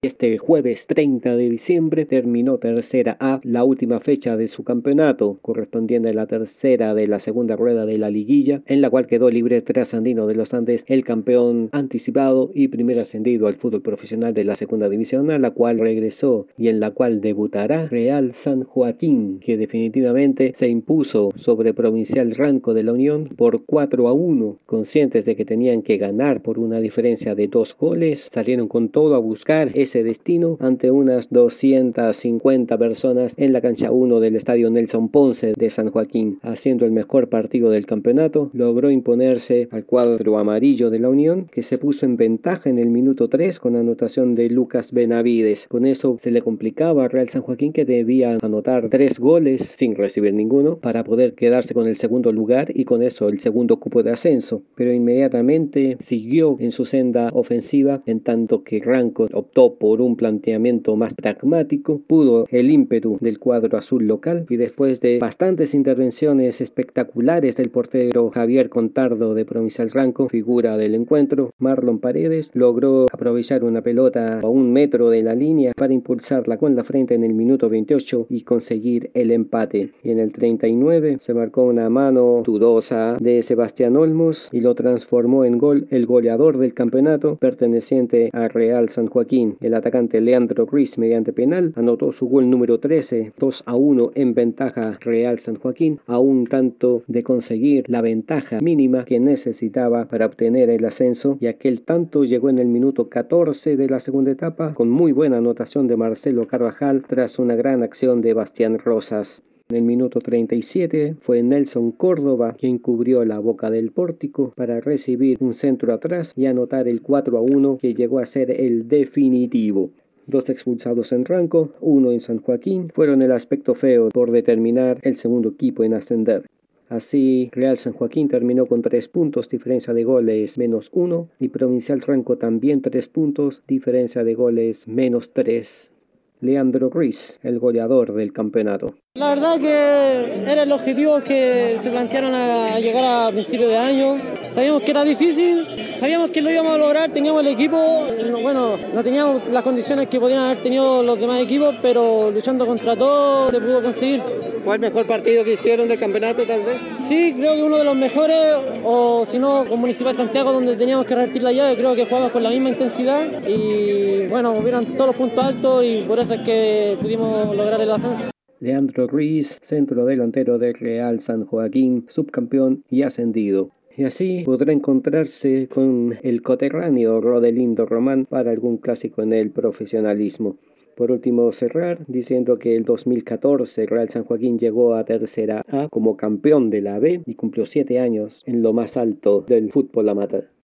Este jueves 30 de diciembre terminó Tercera A, la última fecha de su campeonato, correspondiente a la tercera de la segunda rueda de la liguilla, en la cual quedó libre Trasandino de los Andes, el campeón anticipado y primer ascendido al fútbol profesional de la segunda división, a la cual regresó y en la cual debutará Real San Joaquín, que definitivamente se impuso sobre Provincial Ranco de la Unión por 4-1. Conscientes de que tenían que ganar por una diferencia de 2 goles, salieron con todo a buscar ese destino ante unas 250 personas en la cancha 1 del estadio Nelson Ponce de San Joaquín. Haciendo el mejor partido del campeonato, logró imponerse al cuadro amarillo de la Unión, que se puso en ventaja en el minuto 3 con anotación de Lucas Benavides. Con eso se le complicaba a Real San Joaquín, que debía anotar 3 goles sin recibir ninguno para poder quedarse con el segundo lugar y con eso el segundo cupo de ascenso, pero inmediatamente siguió en su senda ofensiva, en tanto que Ranco optó por un planteamiento más pragmático. Pudo el ímpetu del cuadro azul local y después de bastantes intervenciones espectaculares del portero Javier Contardo de Provincial Ranco, figura del encuentro, Marlon Paredes logró aprovechar una pelota a 1 metro de la línea para impulsarla con la frente en el minuto 28 y conseguir el empate. Y en el 39 se marcó una mano dudosa de Sebastián Olmos y lo transformó en gol el goleador del campeonato, perteneciente a Real San Joaquín. El atacante Leandro Ruiz, mediante penal, anotó su gol número 13, 2-1 en ventaja Real San Joaquín, a un tanto de conseguir la ventaja mínima que necesitaba para obtener el ascenso, y aquel tanto llegó en el minuto 14 de la segunda etapa, con muy buena anotación de Marcelo Carvajal tras una gran acción de Bastián Rosas. En el minuto 37 fue Nelson Córdoba quien cubrió la boca del pórtico para recibir un centro atrás y anotar el 4-1 que llegó a ser el definitivo. 2 expulsados en Ranco, 1 en San Joaquín, fueron el aspecto feo por determinar el segundo equipo en ascender. Así, Real San Joaquín terminó con 3 puntos, diferencia de goles -1, y Provincial Ranco también 3 puntos, diferencia de goles -3. Leandro Ruiz, el goleador del campeonato. La verdad que era el objetivo que se plantearon a llegar a principios de año. Sabíamos que era difícil, sabíamos que lo íbamos a lograr, teníamos el equipo, bueno, no teníamos las condiciones que podían haber tenido los demás equipos, pero luchando contra todo se pudo conseguir. ¿Fue el mejor partido que hicieron del campeonato, tal vez? Sí, creo que uno de los mejores, o si no, con Municipal Santiago, donde teníamos que revertir la llave, creo que jugamos con la misma intensidad y bueno, hubieron todos los puntos altos y por eso es que pudimos lograr el ascenso. Leandro Ruiz, centro delantero del Real San Joaquín, subcampeón y ascendido. Y así podrá encontrarse con el coterráneo Rodelindo Román para algún clásico en el profesionalismo. Por último, cerrar diciendo que el 2014 Real San Joaquín llegó a Tercera A como campeón de la B y cumplió 7 años en lo más alto del fútbol amateur.